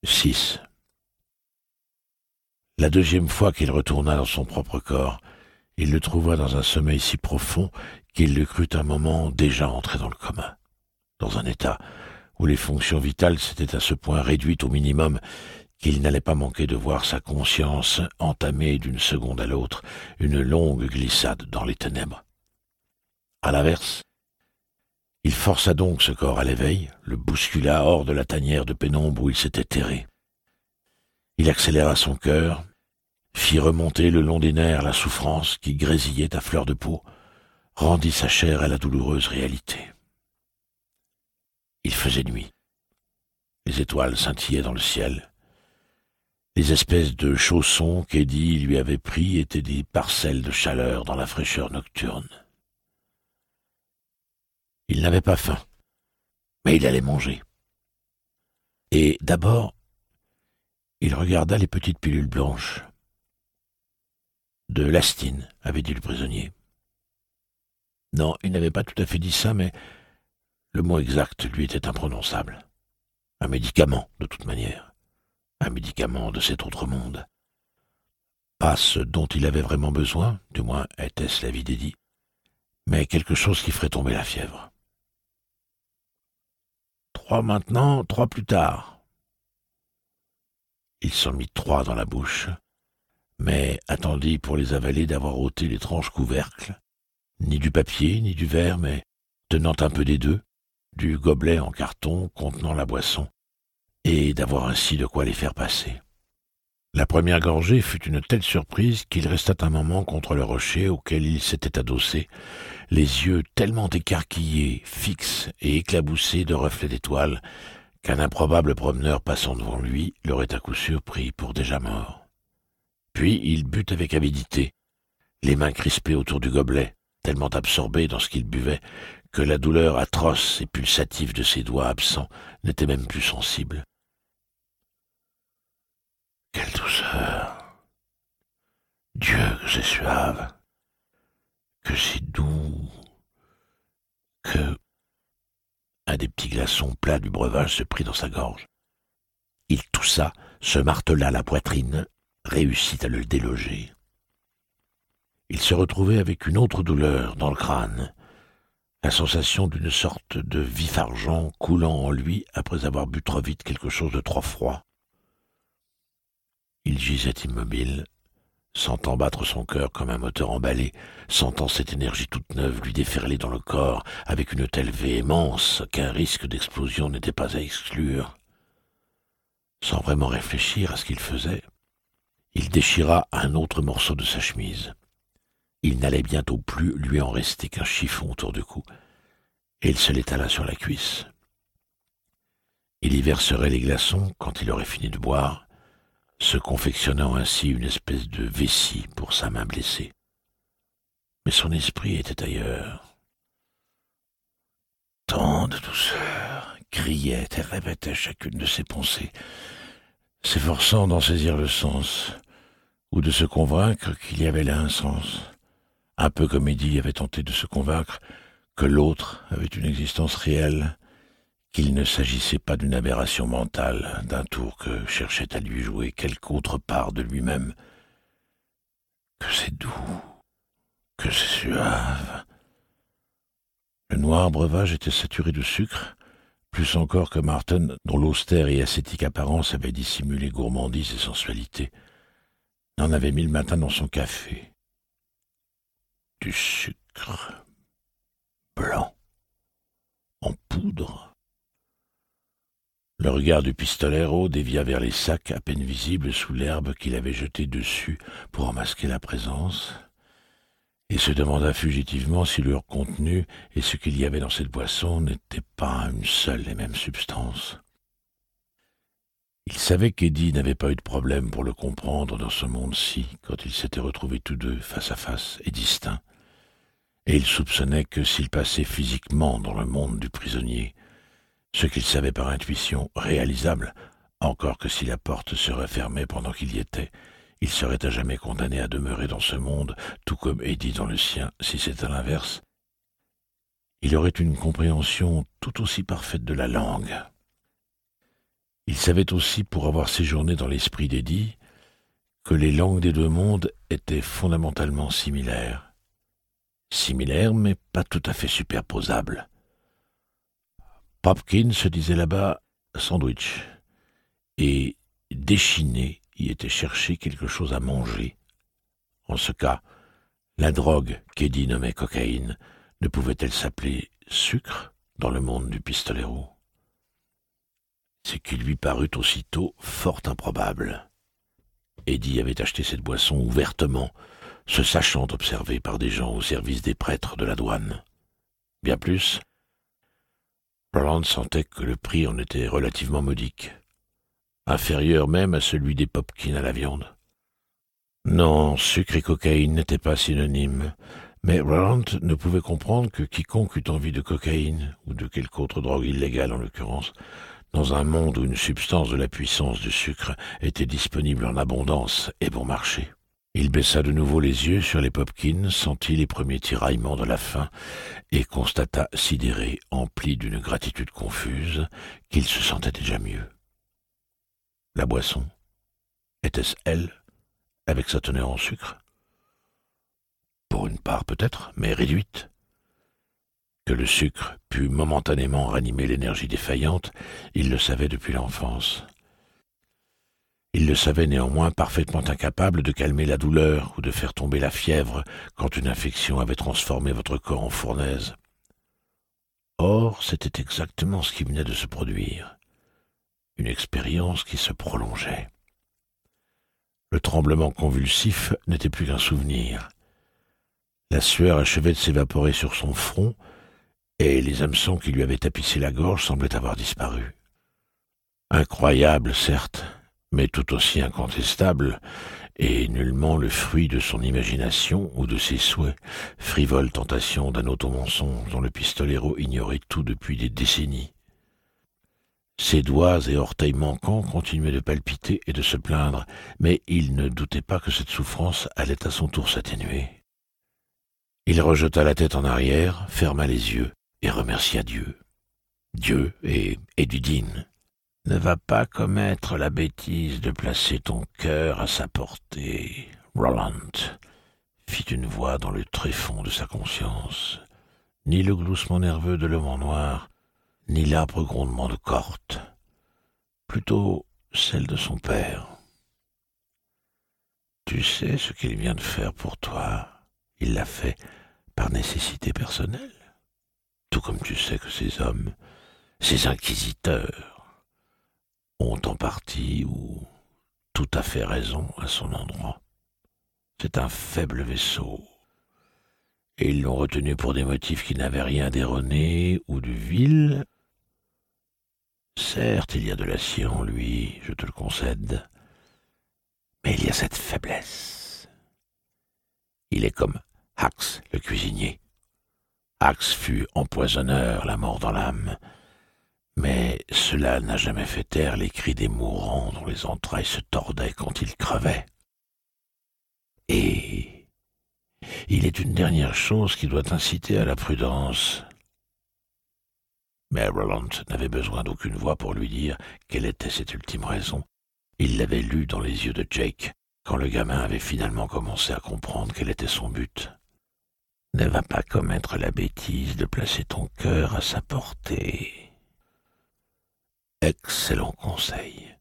6. La deuxième fois qu'il retourna dans son propre corps, il le trouva dans un sommeil si profond qu'il le crut un moment déjà entré dans le coma, dans un état où les fonctions vitales s'étaient à ce point réduites au minimum qu'il n'allait pas manquer de voir sa conscience entamer d'une seconde à l'autre une longue glissade dans les ténèbres. À l'inverse, il força donc ce corps à l'éveil, le bouscula hors de la tanière de pénombre où il s'était terré. Il accéléra son cœur, fit remonter le long des nerfs la souffrance qui grésillait à fleur de peau, rendit sa chair à la douloureuse réalité. Il faisait nuit. Les étoiles scintillaient dans le ciel. Les espèces de chaussons qu'Eddie lui avait pris étaient des parcelles de chaleur dans la fraîcheur nocturne. Il n'avait pas faim, mais il allait manger. Et d'abord, il regarda les petites pilules blanches. De l'astine, avait dit le prisonnier. Non, il n'avait pas tout à fait dit ça, mais le mot exact lui était imprononçable. Un médicament, de toute manière. Un médicament de cet autre monde. Pas ce dont il avait vraiment besoin, du moins était-ce l'avis d'Eddie, mais quelque chose qui ferait tomber la fièvre. 3 maintenant, 3 plus tard. Il s'en mit 3 dans la bouche, mais attendit pour les avaler d'avoir ôté l'étrange couvercle, ni du papier, ni du verre, mais tenant un peu des deux, du gobelet en carton contenant la boisson, et d'avoir ainsi de quoi les faire passer. La première gorgée fut une telle surprise qu'il resta un moment contre le rocher auquel il s'était adossé, les yeux tellement écarquillés, fixes et éclaboussés de reflets d'étoiles qu'un improbable promeneur passant devant lui l'aurait à coup sûr pris pour déjà mort. Puis il but avec avidité, les mains crispées autour du gobelet, tellement absorbé dans ce qu'il buvait que la douleur atroce et pulsative de ses doigts absents n'était même plus sensible. Quelle douceur! Dieu, que c'est suave, que c'est doux, que... Un des petits glaçons plats du breuvage se prit dans sa gorge. Il toussa, se martela la poitrine, réussit à le déloger. Il se retrouvait avec une autre douleur dans le crâne, la sensation d'une sorte de vif-argent coulant en lui après avoir bu trop vite quelque chose de trop froid. Il gisait immobile, sentant battre son cœur comme un moteur emballé, sentant cette énergie toute neuve lui déferler dans le corps avec une telle véhémence qu'un risque d'explosion n'était pas à exclure. Sans vraiment réfléchir à ce qu'il faisait, il déchira un autre morceau de sa chemise. Il n'allait bientôt plus lui en rester qu'un chiffon autour du cou, et il se l'étala sur la cuisse. Il y verserait les glaçons quand il aurait fini de boire, se confectionnant ainsi une espèce de vessie pour sa main blessée. Mais son esprit était ailleurs. Tant de douceur, criait et répétait chacune de ses pensées, s'efforçant d'en saisir le sens, ou de se convaincre qu'il y avait là un sens, un peu comme Eddie avait tenté de se convaincre que l'autre avait une existence réelle, qu'il ne s'agissait pas d'une aberration mentale, d'un tour que cherchait à lui jouer quelque autre part de lui-même. Que c'est doux, que c'est suave. Le noir breuvage était saturé de sucre, plus encore que Martin, dont l'austère et ascétique apparence avait dissimulé gourmandise et sensualité, n'en avait mis le matin dans son café. Du sucre blanc, en poudre. Le regard du pistolero dévia vers les sacs à peine visibles sous l'herbe qu'il avait jetés dessus pour en masquer la présence, et se demanda fugitivement si leur contenu et ce qu'il y avait dans cette boisson n'étaient pas une seule et même substance. Il savait qu'Eddie n'avait pas eu de problème pour le comprendre dans ce monde-ci quand ils s'étaient retrouvés tous deux face à face et distincts, et il soupçonnait que s'il passait physiquement dans le monde du prisonnier, ce qu'il savait par intuition réalisable, encore que si la porte se refermait pendant qu'il y était, il serait à jamais condamné à demeurer dans ce monde, tout comme Eddie dans le sien, si c'était l'inverse. Il aurait une compréhension tout aussi parfaite de la langue. Il savait aussi, pour avoir séjourné dans l'esprit d'Eddie, que les langues des deux mondes étaient fondamentalement similaires. Similaires, mais pas tout à fait superposables. Popkin se disait là-bas sandwich, et déchiné y était chercher quelque chose à manger. En ce cas, la drogue qu'Eddie nommait cocaïne ne pouvait-elle s'appeler sucre dans le monde du pistolero? Ce qui lui parut aussitôt fort improbable. Eddie avait acheté cette boisson ouvertement, se sachant observé par des gens au service des prêtres de la douane. Bien plus, Roland sentait que le prix en était relativement modique, inférieur même à celui des Popkins à la viande. Non, sucre et cocaïne n'étaient pas synonymes, mais Roland ne pouvait comprendre que quiconque eût envie de cocaïne, ou de quelque autre drogue illégale en l'occurrence, dans un monde où une substance de la puissance du sucre était disponible en abondance et bon marché. Il baissa de nouveau les yeux sur les Popkins, sentit les premiers tiraillements de la faim et constata, sidéré, empli d'une gratitude confuse, qu'il se sentait déjà mieux. La boisson, était-ce elle, avec sa teneur en sucre? Pour une part peut-être, mais réduite. Que le sucre pût momentanément ranimer l'énergie défaillante, il le savait depuis l'enfance. Il le savait néanmoins parfaitement incapable de calmer la douleur ou de faire tomber la fièvre quand une infection avait transformé votre corps en fournaise. Or, c'était exactement ce qui venait de se produire. Une expérience qui se prolongeait. Le tremblement convulsif n'était plus qu'un souvenir. La sueur achevait de s'évaporer sur son front, et les hameçons qui lui avaient tapissé la gorge semblaient avoir disparu. Incroyable, certes, mais tout aussi incontestable, et nullement le fruit de son imagination ou de ses souhaits, frivole tentation d'un automensonge dont le pistolero ignorait tout depuis des décennies. Ses doigts et orteils manquants continuaient de palpiter et de se plaindre, mais il ne doutait pas que cette souffrance allait à son tour s'atténuer. Il rejeta la tête en arrière, ferma les yeux et remercia Dieu. Dieu et Dudine. Ne va pas commettre la bêtise de placer ton cœur à sa portée, Roland, fit une voix dans le tréfonds de sa conscience. Ni le gloussement nerveux de l'homme en noir, ni l'âpre grondement de Corte. Plutôt celle de son père. Tu sais ce qu'il vient de faire pour toi. Il l'a fait par nécessité personnelle. Tout comme tu sais que ces hommes, ces inquisiteurs, ont en partie ou tout à fait raison à son endroit. C'est un faible vaisseau, et ils l'ont retenu pour des motifs qui n'avaient rien d'erroné ou de vil. Certes, il y a de l'acier en lui, je te le concède, mais il y a cette faiblesse. Il est comme Hax, le cuisinier. Hax fut empoisonneur, la mort dans l'âme, mais cela n'a jamais fait taire les cris des mourants dont les entrailles se tordaient quand ils crevaient. Et il est une dernière chose qui doit inciter à la prudence. Mais Roland n'avait besoin d'aucune voix pour lui dire quelle était cette ultime raison. Il l'avait lue dans les yeux de Jake, quand le gamin avait finalement commencé à comprendre quel était son but. Ne va pas commettre la bêtise de placer ton cœur à sa portée. Excellent conseil.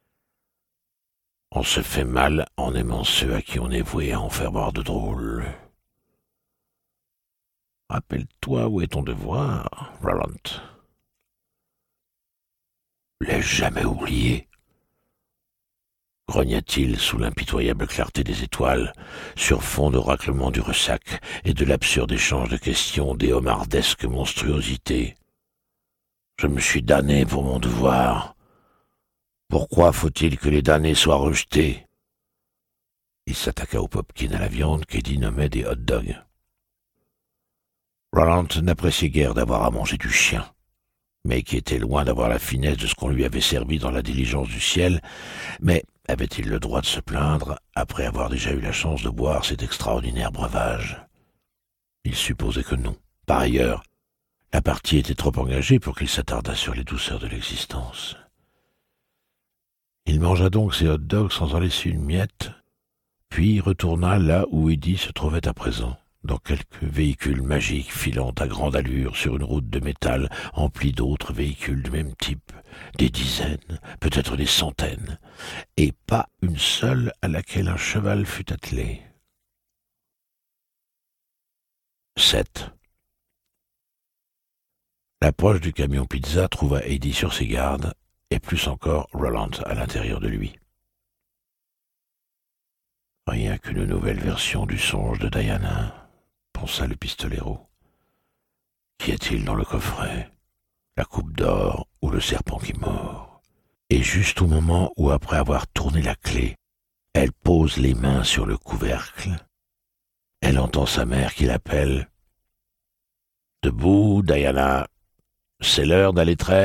On se fait mal en aimant ceux à qui on est voué à en faire voir de drôles. Rappelle-toi où est ton devoir, Roland. L'ai-je jamais oublié? Grogna-t-il sous l'impitoyable clarté des étoiles, sur fond de raclement du ressac et de l'absurde échange de questions des homardesques monstruosités. Je me suis damné pour mon devoir. Pourquoi faut-il que les damnés soient rejetés? Il s'attaqua aux Popkins à la viande qu'Eddie nommait des hot-dogs. Roland n'appréciait guère d'avoir à manger du chien, mais qui était loin d'avoir la finesse de ce qu'on lui avait servi dans la diligence du ciel, mais avait-il le droit de se plaindre après avoir déjà eu la chance de boire cet extraordinaire breuvage? Il supposait que non. Par ailleurs, la partie était trop engagée pour qu'il s'attardât sur les douceurs de l'existence. Il mangea donc ses hot dogs sans en laisser une miette, puis retourna là où Eddie se trouvait à présent, dans quelque véhicule magique filant à grande allure sur une route de métal emplie d'autres véhicules du même type, des dizaines, peut-être des centaines, et pas une seule à laquelle un cheval fût attelé. 7. L'approche du camion pizza trouva Eddie sur ses gardes, et plus encore Roland à l'intérieur de lui. Rien qu'une nouvelle version du songe de Diana, pensa le pistolero. Qu'y a-t-il dans le coffret? La coupe d'or ou le serpent qui mord? Et juste au moment où, après avoir tourné la clé, elle pose les mains sur le couvercle, elle entend sa mère qui l'appelle. « Debout, Diana, c'est l'heure d'aller traire. »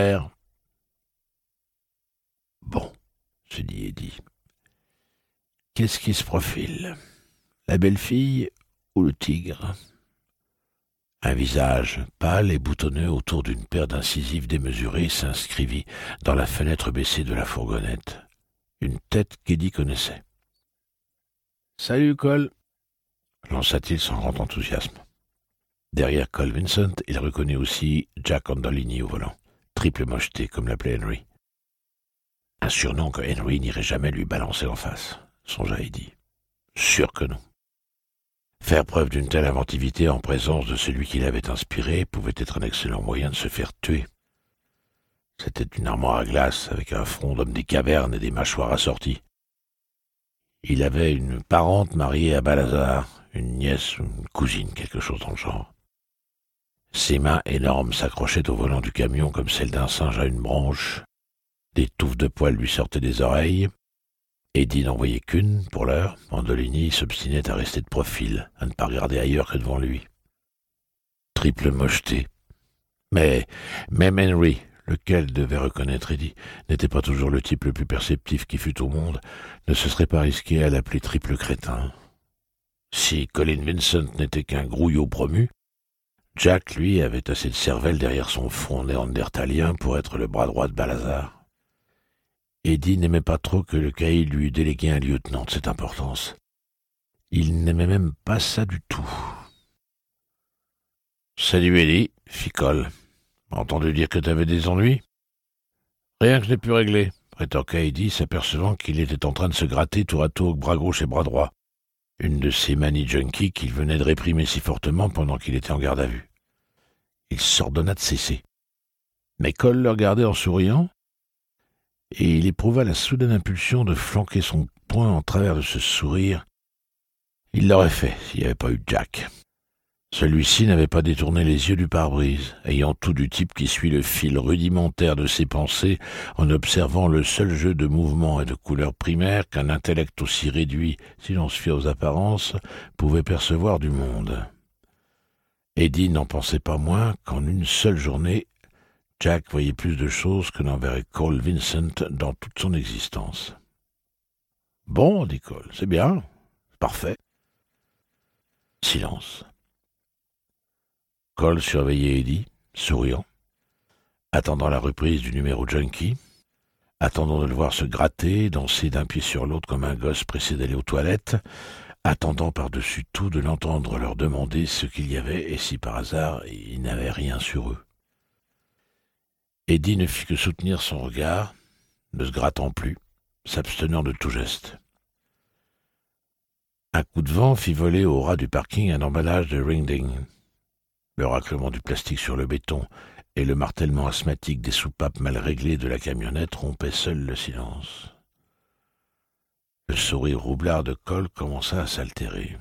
Bon, se dit Eddie. Qu'est-ce qui se profile? La belle-fille ou le tigre? Un visage pâle et boutonneux autour d'une paire d'incisives démesurées s'inscrivit dans la fenêtre baissée de la fourgonnette. Une tête qu'Eddie connaissait. « Salut, Cole !» lança-t-il sans grand enthousiasme. Derrière Cole Vincent, il reconnut aussi Jack Andolini au volant, triple mocheté comme l'appelait Henry. Un surnom que Henry n'irait jamais lui balancer en face, songea Eddie. Sûr que non. Faire preuve d'une telle inventivité en présence de celui qui l'avait inspiré pouvait être un excellent moyen de se faire tuer. C'était une armoire à glace avec un front d'homme des cavernes et des mâchoires assorties. Il avait une parente mariée à Balazar, une nièce ou une cousine, quelque chose dans le genre. Ses mains énormes s'accrochaient au volant du camion comme celles d'un singe à une branche. Des touffes de poils lui sortaient des oreilles. Eddie n'en voyait qu'une, pour l'heure. Andolini s'obstinait à rester de profil, à ne pas regarder ailleurs que devant lui. Triple mocheté. Mais même Henry, lequel devait reconnaître Eddie, n'était pas toujours le type le plus perceptif qui fût au monde, ne se serait pas risqué à l'appeler triple crétin. Si Colin Vincent n'était qu'un grouillot promu, Jack, lui, avait assez de cervelle derrière son front néandertalien pour être le bras droit de Balazar. Eddie n'aimait pas trop que le caïd lui eût délégué un lieutenant de cette importance. Il n'aimait même pas ça du tout. « Salut Eddie, fit Cole. Entendu dire que t'avais des ennuis? »« Rien que je n'ai pu régler, » rétorqua Eddie, s'apercevant qu'il était en train de se gratter tour à tour bras gauche et bras droit. Une de ces manies junkies qu'il venait de réprimer si fortement pendant qu'il était en garde à vue. Il s'ordonna de cesser. Mais Cole le regardait en souriant, et il éprouva la soudaine impulsion de flanquer son poing en travers de ce sourire. Il l'aurait fait s'il n'y avait pas eu Jack. Celui-ci n'avait pas détourné les yeux du pare-brise, ayant tout du type qui suit le fil rudimentaire de ses pensées en observant le seul jeu de mouvements et de couleurs primaires qu'un intellect aussi réduit, si l'on se fie aux apparences, pouvait percevoir du monde. Eddie n'en pensait pas moins qu'en une seule journée, Jack voyait plus de choses que n'en verrait Cole Vincent dans toute son existence. « Bon, dit Cole, c'est bien, c'est parfait. » Silence. Cole surveillait Eddie, souriant, attendant la reprise du numéro junkie, attendant de le voir se gratter, danser d'un pied sur l'autre comme un gosse pressé d'aller aux toilettes, attendant par-dessus tout de l'entendre leur demander ce qu'il y avait et si par hasard il n'avait rien sur eux. Eddie ne fit que soutenir son regard, ne se grattant plus, s'abstenant de tout geste. Un coup de vent fit voler au ras du parking un emballage de ring-ding. Le raclement du plastique sur le béton et le martèlement asthmatique des soupapes mal réglées de la camionnette rompaient seuls le silence. Le sourire roublard de Cole commença à s'altérer.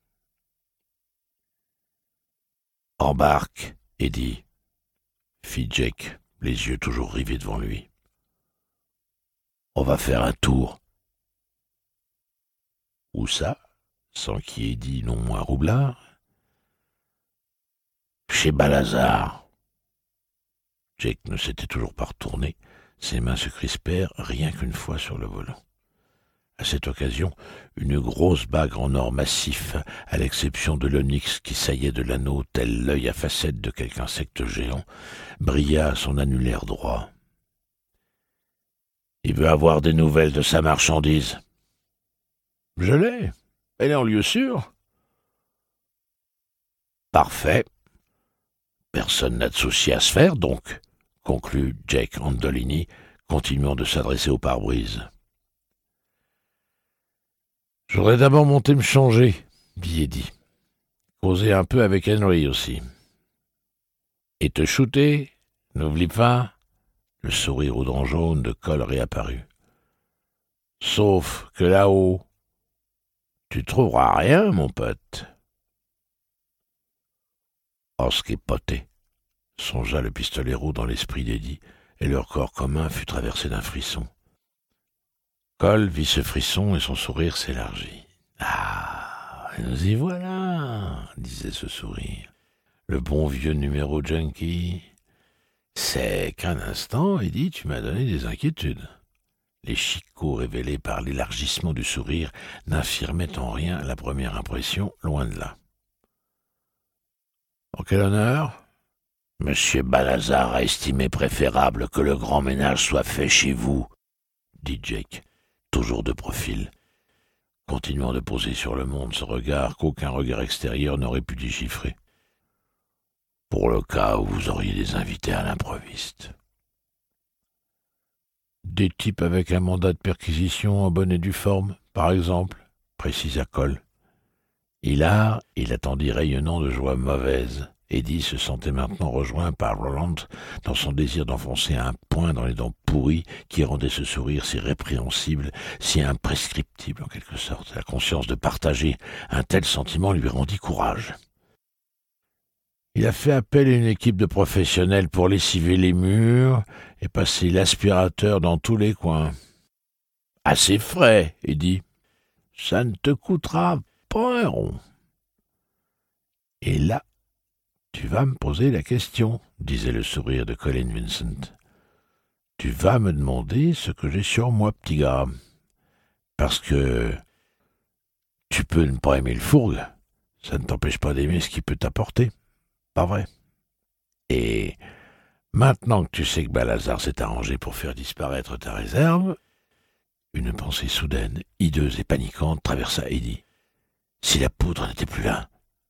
« Embarque, Eddie, » fit Jake, les yeux toujours rivés devant lui. « On va faire un tour. »« Où ça ?» s'enquit Eddie non moins roublard. « Chez Balazar. » Jake ne s'était toujours pas retourné. Ses mains se crispèrent rien qu'une fois sur le volant. À cette occasion, une grosse bague en or massif, à l'exception de l'onyx qui saillait de l'anneau tel l'œil à facettes de quelque insecte géant, brilla à son annulaire droit. Il veut avoir des nouvelles de sa marchandise. Je l'ai. Elle est en lieu sûr. Parfait. Personne n'a de souci à se faire, donc, conclut Jake Andolini, continuant de s'adresser au pare-brise. Je voudrais d'abord monter me changer, dit Eddie. Causer un peu avec Henry aussi. Et te shooter, n'oublie pas. Le sourire aux dents jaunes de Cole réapparut. Sauf que là-haut, tu trouveras rien, mon pote. Oh, ce qu'est poté, songea le pistolero dans l'esprit d'Eddie, et leur corps commun fut traversé d'un frisson. Cole vit ce frisson et son sourire s'élargit. Ah, nous y voilà, disait ce sourire. Le bon vieux numéro junkie. C'est qu'un instant, Eddie, tu m'as donné des inquiétudes. Les chicots révélés par l'élargissement du sourire n'infirmaient en rien la première impression, loin de là. En quel honneur? Monsieur Balazar a estimé préférable que le grand ménage soit fait chez vous, dit Jake, toujours de profil, continuant de poser sur le monde ce regard qu'aucun regard extérieur n'aurait pu déchiffrer. Pour le cas où vous auriez des invités à l'improviste. Des types avec un mandat de perquisition en bonne et due forme, par exemple, précisa Cole. Hilar, il attendit rayonnant de joie mauvaise. Eddie se sentait maintenant rejoint par Roland dans son désir d'enfoncer un poing dans les dents pourries qui rendait ce sourire si répréhensible, si imprescriptible en quelque sorte. La conscience de partager un tel sentiment lui rendit courage. Il a fait appel à une équipe de professionnels pour lessiver les murs et passer l'aspirateur dans tous les coins. « Assez frais, Eddie. Ça ne te coûtera pas un rond. » Et là, tu vas me poser la question, disait le sourire de Colin Vincent. Tu vas me demander ce que j'ai sur moi, petit gars. Parce que tu peux ne pas aimer le fourgue, ça ne t'empêche pas d'aimer ce qu'il peut t'apporter. Pas vrai? Et maintenant que tu sais que Balazar s'est arrangé pour faire disparaître ta réserve, une pensée soudaine, hideuse et paniquante traversa Eddie. Si la poudre n'était plus là.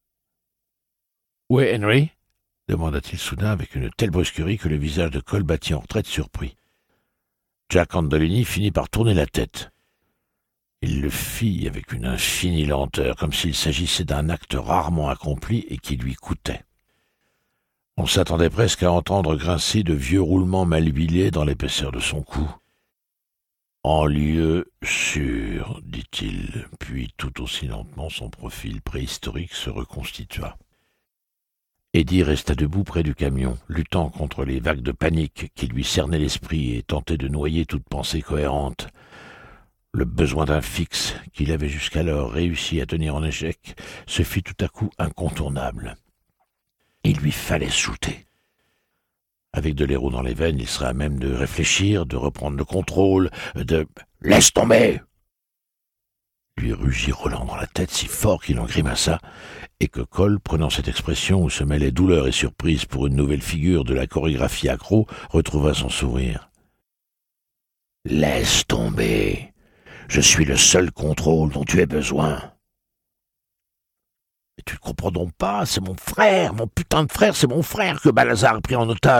Où est Henry? Demanda-t-il soudain avec une telle brusquerie que le visage de Cole battit en retraite surpris. Jack Andolini finit par tourner la tête. Il le fit avec une infinie lenteur, comme s'il s'agissait d'un acte rarement accompli et qui lui coûtait. On s'attendait presque à entendre grincer de vieux roulements mal huilés dans l'épaisseur de son cou. « En lieu sûr, dit-il, puis tout aussi lentement son profil préhistorique se reconstitua. Eddie resta debout près du camion, luttant contre les vagues de panique qui lui cernaient l'esprit et tentaient de noyer toute pensée cohérente. Le besoin d'un fixe, qu'il avait jusqu'alors réussi à tenir en échec, se fit tout à coup incontournable. Il lui fallait shooter. Avec de l'héros dans les veines, il serait à même de réfléchir, de reprendre le contrôle, de « Laisse tomber !» lui rugit Roland dans la tête si fort qu'il en grimaça, et que Cole, prenant cette expression où se mêlaient douleur et surprise pour une nouvelle figure de la chorégraphie accro, retrouva son sourire. « Laisse tomber. Je suis le seul contrôle dont tu aies besoin. » « Mais tu ne comprends donc pas, c'est mon frère, mon putain de frère, c'est mon frère que Balazar a pris en otage. »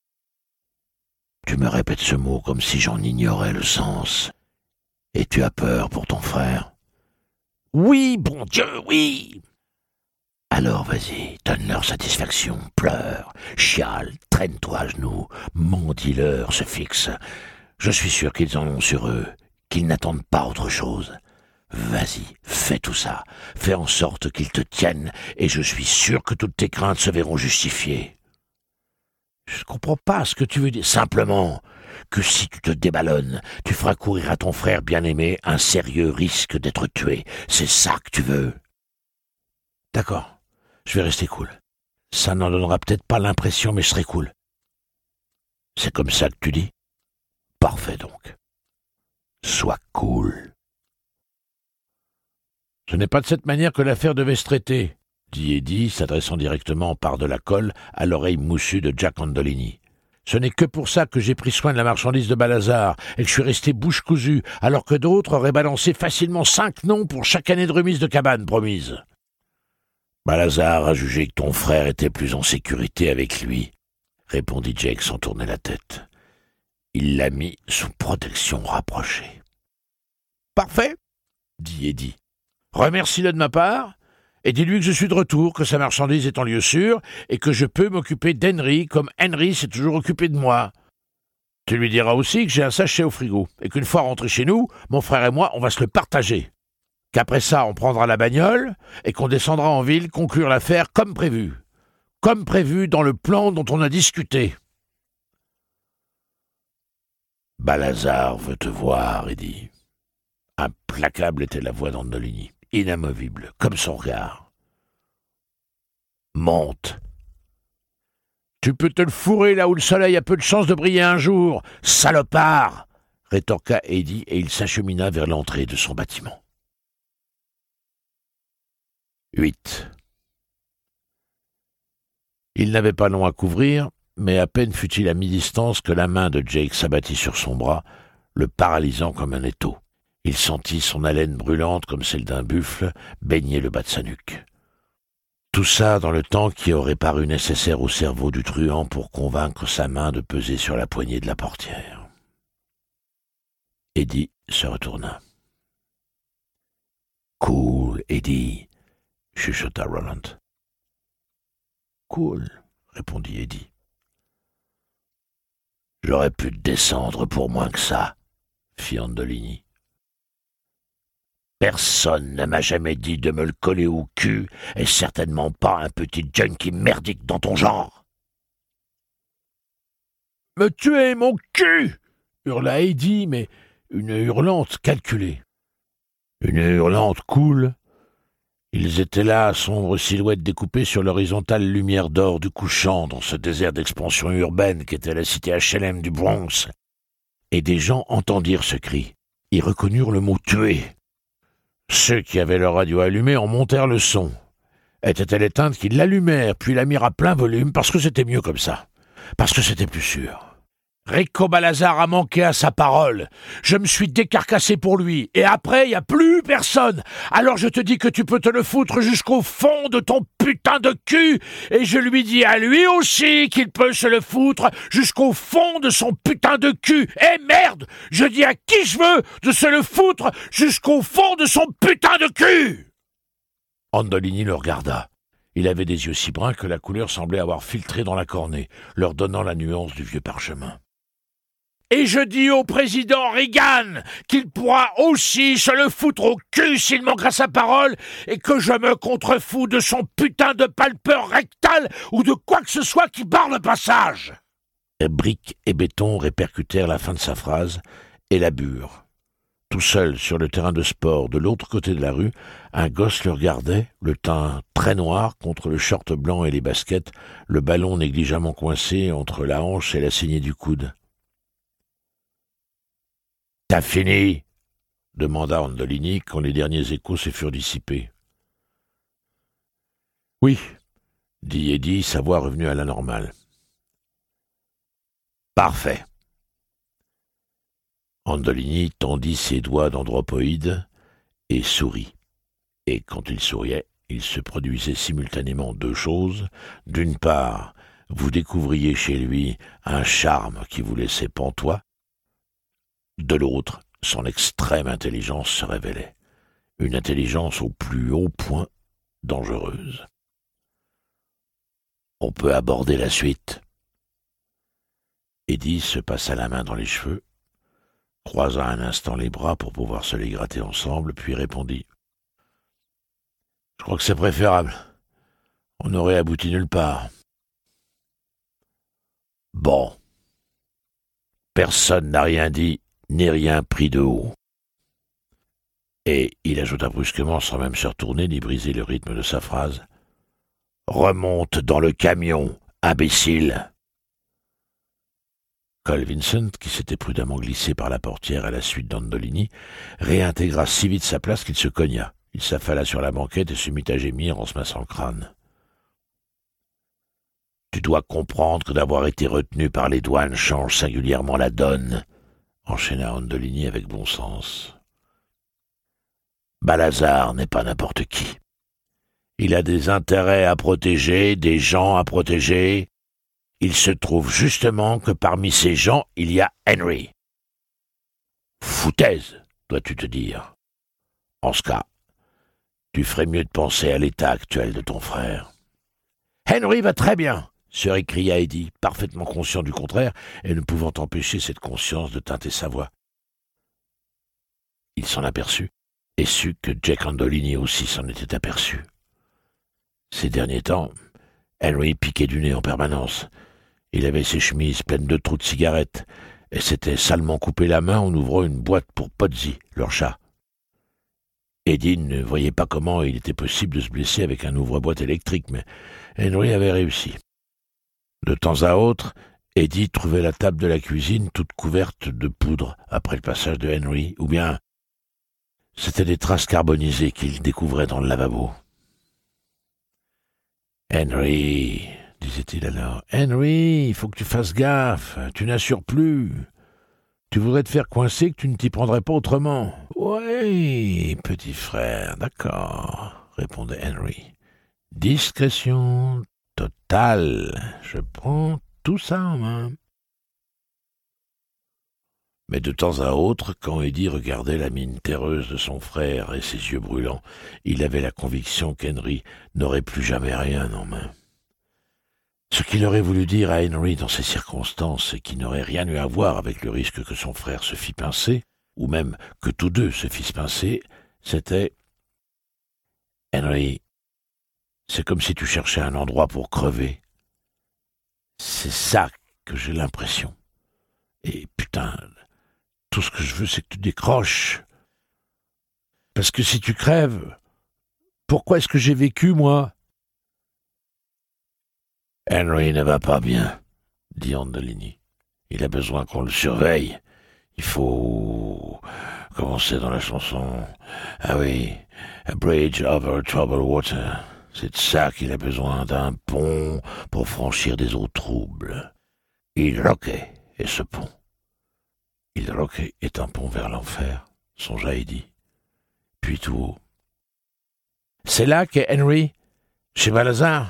Tu me répètes ce mot comme si j'en ignorais le sens. Et tu as peur pour ton frère? Oui, bon Dieu, oui. Alors vas-y, donne-leur satisfaction, pleure, chiale, traîne-toi à genoux, mendie-leur ce fixe. Je suis sûr qu'ils en ont sur eux, qu'ils n'attendent pas autre chose. Vas-y, fais tout ça, fais en sorte qu'ils te tiennent, et je suis sûr que toutes tes craintes se verront justifiées. Je ne comprends pas ce que tu veux dire. Simplement que si tu te déballonnes, tu feras courir à ton frère bien-aimé un sérieux risque d'être tué. C'est ça que tu veux. D'accord, je vais rester cool. Ça n'en donnera peut-être pas l'impression, mais je serai cool. C'est comme ça que tu dis? Parfait donc. Sois cool. Ce n'est pas de cette manière que l'affaire devait se traiter, dit Eddie, s'adressant directement par de la colle à l'oreille moussue de Jack Andolini. Ce n'est que pour ça que j'ai pris soin de la marchandise de Balazar et que je suis resté bouche cousue, alors que d'autres auraient balancé facilement 5 noms pour chaque année de remise de cabane promise. Balazar a jugé que ton frère était plus en sécurité avec lui, répondit Jake sans tourner la tête. Il l'a mis sous protection rapprochée. Parfait, dit Eddie. Remercie-le de ma part, et dis-lui que je suis de retour, que sa marchandise est en lieu sûr, et que je peux m'occuper d'Henry comme Henry s'est toujours occupé de moi. Tu lui diras aussi que j'ai un sachet au frigo, et qu'une fois rentré chez nous, mon frère et moi, on va se le partager. Qu'après ça, on prendra la bagnole, et qu'on descendra en ville conclure l'affaire comme prévu. Comme prévu dans le plan dont on a discuté. Balazar veut te voir, Eddie. Implacable était la voix d'Andolini, inamovible, comme son regard. Monte. Tu peux te le fourrer là où le soleil a peu de chance de briller un jour, salopard, rétorqua Eddie et il s'achemina vers l'entrée de son bâtiment. 8. Il n'avait pas long à couvrir, mais à peine fut-il à mi-distance que la main de Jake s'abattit sur son bras, le paralysant comme un étau. Il sentit son haleine brûlante comme celle d'un buffle baigner le bas de sa nuque. Tout ça dans le temps qui aurait paru nécessaire au cerveau du truand pour convaincre sa main de peser sur la poignée de la portière. Eddie se retourna. « Cool, Eddie », chuchota Roland. « Cool », répondit Eddie. « J'aurais pu descendre pour moins que ça, » fit Andolini. « Personne ne m'a jamais dit de me le coller au cul, et certainement pas un petit junkie merdique dans ton genre. »« Me tuer, mon cul !» hurla Eddie, mais une hurlante calculée. Une hurlante cool. Ils étaient là, sombres silhouettes découpées sur l'horizontale lumière d'or du couchant dans ce désert d'expansion urbaine qu'était la cité HLM du Bronx. Et des gens entendirent ce cri. Ils reconnurent le mot « tuer ». Ceux qui avaient leur radio allumée en montèrent le son. Était-elle éteinte qu'ils l'allumèrent, puis la mirent à plein volume, parce que c'était mieux comme ça. Parce que c'était plus sûr. Rico Balazar a manqué à sa parole. Je me suis décarcassé pour lui. Et après, il n'y a plus personne. Alors je te dis que tu peux te le foutre jusqu'au fond de ton putain de cul. Et je lui dis à lui aussi qu'il peut se le foutre jusqu'au fond de son putain de cul. Eh merde! Je dis à qui je veux de se le foutre jusqu'au fond de son putain de cul! Andolini le regarda. Il avait des yeux si bruns que la couleur semblait avoir filtré dans la cornée, leur donnant la nuance du vieux parchemin. Et je dis au président Reagan qu'il pourra aussi se le foutre au cul s'il manquera sa parole et que je me contrefous de son putain de palpeur rectal ou de quoi que ce soit qui barre le passage. Briques et béton répercutèrent la fin de sa phrase et la burent. Tout seul sur le terrain de sport de l'autre côté de la rue, un gosse le regardait, le teint très noir contre le short blanc et les baskets, le ballon négligemment coincé entre la hanche et la saignée du coude. « T'as fini ?» demanda Andolini quand les derniers échos se furent dissipés. « Oui, » dit Eddie, sa voix revenue à la normale. « Parfait. » Andolini tendit ses doigts d'andropoïde et sourit. Et quand il souriait, il se produisait simultanément 2 choses. D'une part, vous découvriez chez lui un charme qui vous laissait pantois. De l'autre, son extrême intelligence se révélait. Une intelligence au plus haut point dangereuse. On peut aborder la suite. Eddie se passa la main dans les cheveux, croisa un instant les bras pour pouvoir se les gratter ensemble, puis répondit. « Je crois que c'est préférable. On n'aurait abouti nulle part. » Bon. Personne n'a rien dit, ni rien pris de haut. Et il ajouta brusquement, sans même se retourner ni briser le rythme de sa phrase. « Remonte dans le camion, imbécile !» Cole Vincent, qui s'était prudemment glissé par la portière à la suite d'Andolini, réintégra si vite sa place qu'il se cogna. Il s'affala sur la banquette et se mit à gémir en se massant le crâne. « Tu dois comprendre que d'avoir été retenu par les douanes change singulièrement la donne, enchaîna Andolini avec bon sens. Balazar n'est pas n'importe qui. Il a des intérêts à protéger, des gens à protéger. Il se trouve justement que parmi ces gens, il y a Henry. Foutaise, dois-tu te dire. En ce cas, tu ferais mieux de penser à l'état actuel de ton frère. Henry va très bien, se récria Eddie, parfaitement conscient du contraire et ne pouvant empêcher cette conscience de teinter sa voix. Il s'en aperçut et sut que Jack Andolini aussi s'en était aperçu. Ces derniers temps, Henry piquait du nez en permanence. Il avait ses chemises pleines de trous de cigarettes et s'était salement coupé la main en ouvrant une boîte pour Podsy, leur chat. Eddie ne voyait pas comment il était possible de se blesser avec un ouvre-boîte électrique, mais Henry avait réussi. De temps à autre, Eddie trouvait la table de la cuisine toute couverte de poudre après le passage de Henry, ou bien c'étaient des traces carbonisées qu'il découvrait dans le lavabo. « Henry, disait-il alors, « Henry, il faut que tu fasses gaffe, tu n'assures plus. Tu voudrais te faire coincer que tu ne t'y prendrais pas autrement. »« Oui, petit frère, d'accord, » répondait Henry. « Discrétion totale, je prends tout ça en main. » Mais de temps à autre, quand Eddie regardait la mine terreuse de son frère et ses yeux brûlants, il avait la conviction qu'Henry n'aurait plus jamais rien en main. Ce qu'il aurait voulu dire à Henry dans ces circonstances et qui n'aurait rien eu à voir avec le risque que son frère se fît pincer, ou même que tous deux se fissent pincer, c'était « Henry, c'est comme si tu cherchais un endroit pour crever. C'est ça que j'ai l'impression. Et putain, tout ce que je veux, c'est que tu décroches. Parce que si tu crèves, pourquoi est-ce que j'ai vécu, moi ?» « Henry ne va pas bien, » dit Andolini. « Il a besoin qu'on le surveille. Il faut... commencer dans la chanson. Ah oui, A bridge over troubled water. C'est de ça qu'il a besoin, d'un pont pour franchir des eaux troubles. Il Roque est ce pont. Il Roque est un pont vers l'enfer, songea Eddie. Puis tout haut. C'est là qu'est Henry, chez Balazar.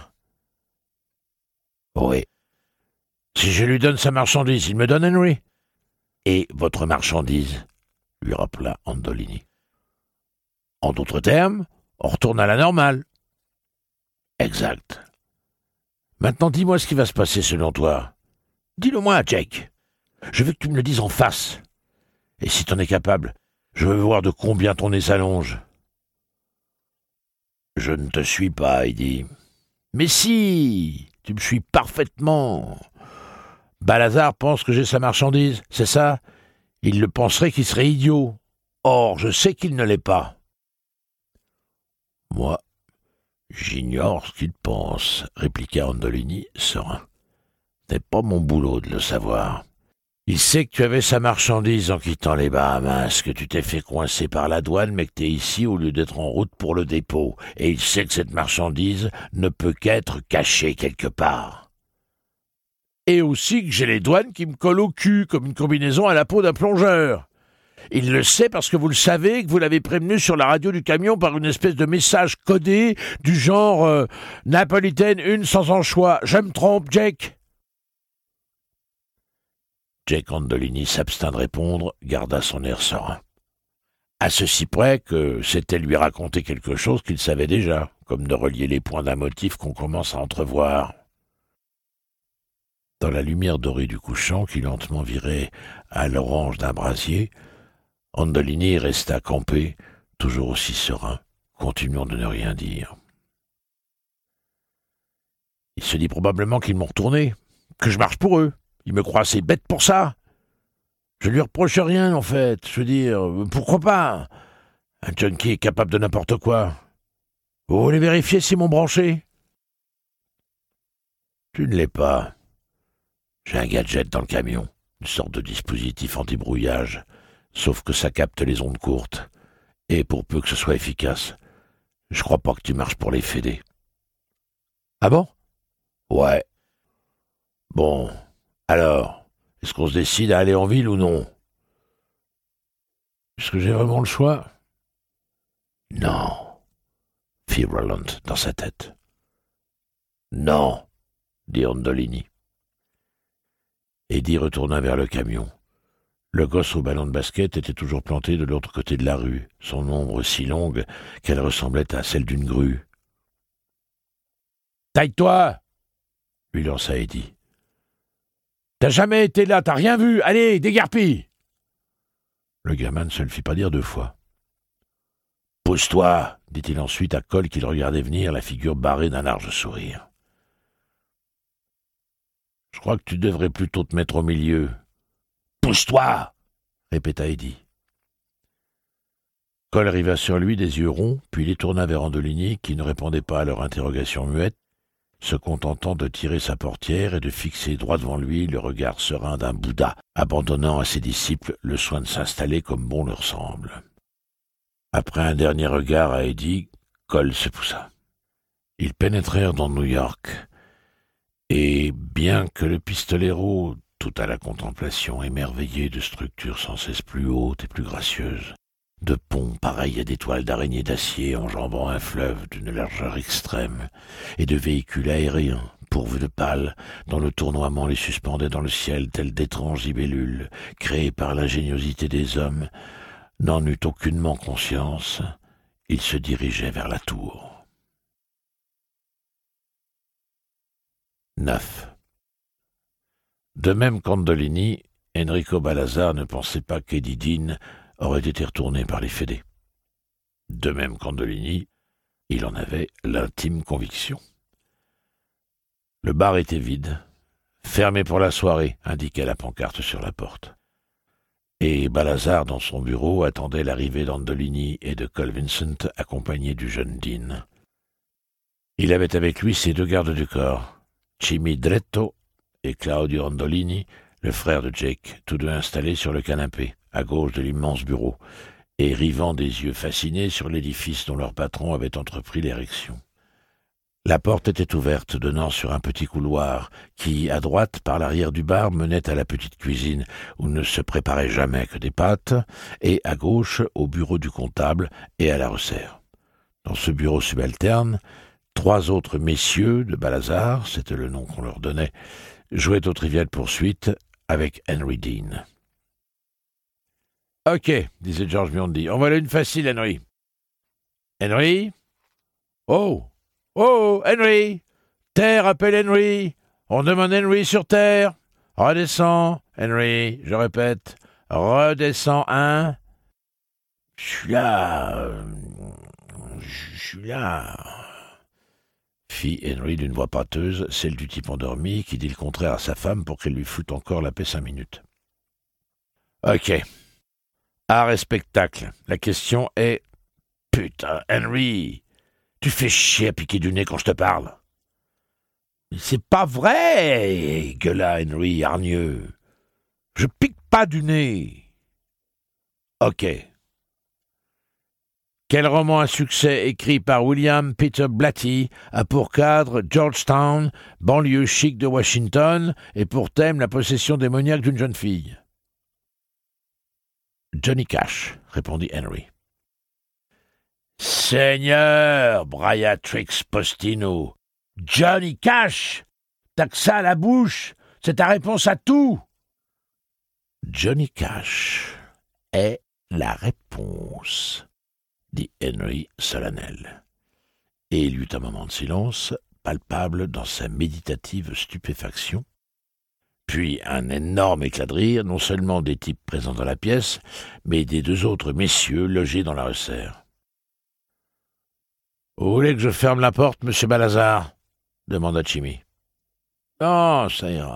Oui. Si je lui donne sa marchandise, il me donne Henry. Et votre marchandise, lui rappela Andolini. En d'autres termes, on retourne à la normale. Exact. Maintenant, dis-moi ce qui va se passer selon toi. Dis-le-moi, Jake. Je veux que tu me le dises en face. Et si t'en es capable, je veux voir de combien ton nez s'allonge. Je ne te suis pas, Eddie. Mais si, tu me suis parfaitement. Balazar pense que j'ai sa marchandise, c'est ça? Il le penserait qu'il serait idiot. Or, je sais qu'il ne l'est pas. Moi, j'ignore ce qu'il pense, répliqua Andolini, serein. Ce n'est pas mon boulot de le savoir. Il sait que tu avais sa marchandise en quittant les Bahamas, que tu t'es fait coincer par la douane, mais que t'es ici au lieu d'être en route pour le dépôt. Et il sait que cette marchandise ne peut qu'être cachée quelque part. Et aussi que j'ai les douanes qui me collent au cul, comme une combinaison à la peau d'un plongeur. Il le sait parce que vous le savez, que vous l'avez prévenu sur la radio du camion par une espèce de message codé du genre Napolitaine une sans anchois. Je me trompe, Jake? Jake Andolini s'abstint de répondre, garda son air serein. À ceci près que c'était lui raconter quelque chose qu'il savait déjà, comme de relier les points d'un motif qu'on commence à entrevoir. Dans la lumière dorée du couchant qui lentement virait à l'orange d'un brasier, Andolini resta campé, toujours aussi serein, continuant de ne rien dire. Il se dit probablement qu'ils m'ont retourné, que je marche pour eux. Il me croit assez bête pour ça. Je lui reproche rien, en fait. Je veux dire, pourquoi pas? Un junkie est capable de n'importe quoi. Vous voulez vérifier s'ils m'ont branché? Tu ne l'es pas. J'ai un gadget dans le camion, une sorte de dispositif anti-brouillage, sauf que ça capte les ondes courtes. Et pour peu que ce soit efficace, je crois pas que tu marches pour les fédés. Ah bon? Ouais. Bon, alors, est-ce qu'on se décide à aller en ville ou non? Est-ce que j'ai vraiment le choix? Non, fit Roland dans sa tête. Non, dit Andolini. Eddie retourna vers le camion. Le gosse au ballon de basket était toujours planté de l'autre côté de la rue, son ombre si longue qu'elle ressemblait à celle d'une grue. « Taille-toi !» lui lança Eddie. « T'as jamais été là, t'as rien vu, allez, déguerpille !» Le gamin ne se le fit pas dire deux fois. « Pousse-toi !» dit-il ensuite à Cole qu'il regardait venir, la figure barrée d'un large sourire. « Je crois que tu devrais plutôt te mettre au milieu. »« Pousse-toi !» répéta Eddie. Cole arriva sur lui des yeux ronds, puis les tourna vers Andolini, qui ne répondait pas à leur interrogation muette, se contentant de tirer sa portière et de fixer droit devant lui le regard serein d'un Bouddha, abandonnant à ses disciples le soin de s'installer comme bon leur semble. Après un dernier regard à Eddie, Cole se poussa. Ils pénétrèrent dans New York, et bien que le pistolero, tout à la contemplation émerveillée de structures sans cesse plus hautes et plus gracieuses, de ponts pareils à des toiles d'araignées d'acier enjambant un fleuve d'une largeur extrême, et de véhicules aériens, pourvus de pales, dont le tournoiement les suspendait dans le ciel tels d'étranges libellules, créées par l'ingéniosité des hommes, n'en eut aucunement conscience, il se dirigeait vers la tour. 9. De même qu'Andolini, Enrico Balazar ne pensait pas qu'Eddie Dean aurait été retourné par les fédés. De même qu'Andolini, il en avait l'intime conviction. Le bar était vide, fermé pour la soirée, indiquait la pancarte sur la porte. Et Balazar, dans son bureau, attendait l'arrivée d'Andolini et de Cole Vincent, accompagnés du jeune Dean. Il avait avec lui ses deux gardes du corps, Jimmy Dretto et Claudio Andolini, le frère de Jake, tous deux installés sur le canapé, à gauche de l'immense bureau, et rivant des yeux fascinés sur l'édifice dont leur patron avait entrepris l'érection. La porte était ouverte, donnant sur un petit couloir qui, à droite, par l'arrière du bar, menait à la petite cuisine où ne se préparait jamais que des pâtes, et à gauche, au bureau du comptable et à la resserre. Dans ce bureau subalterne, 3 autres messieurs de Balazar, c'était le nom qu'on leur donnait, jouaient aux Trivial Poursuite avec Henry Dean. « Ok, disait George Biondi, en voilà une facile, Henry. »« Henry ? Oh ! Oh, Henry ! Terre, appelle Henry. On demande Henry sur terre. Redescends, Henry, je répète. Redescends, hein. Je suis là. Je suis là. Fit Henry d'une voix pâteuse, celle du type endormi qui dit le contraire à sa femme pour qu'elle lui foute encore la paix 5 minutes. Ok. Art et spectacle. La question est... Putain, Henry, tu fais chier à piquer du nez quand je te parle. C'est pas vrai, gueula Henry hargneux. Je pique pas du nez. Ok. Quel roman à succès écrit par William Peter Blatty a pour cadre Georgetown, banlieue chic de Washington, et pour thème la possession démoniaque d'une jeune fille? Johnny Cash, répondit Henry. Seigneur, brailla Trix Postino. Johnny Cash, t'as que ça à la bouche, c'est ta réponse à tout. Johnny Cash est la réponse, dit Henry solennel. Et il y eut un moment de silence, palpable dans sa méditative stupéfaction, puis un énorme éclat de rire, non seulement des types présents dans la pièce, mais des 2 autres messieurs logés dans la resserre. « Vous voulez que je ferme la porte, monsieur Balazar ?» demanda Jimmy. « Non, ça ira. »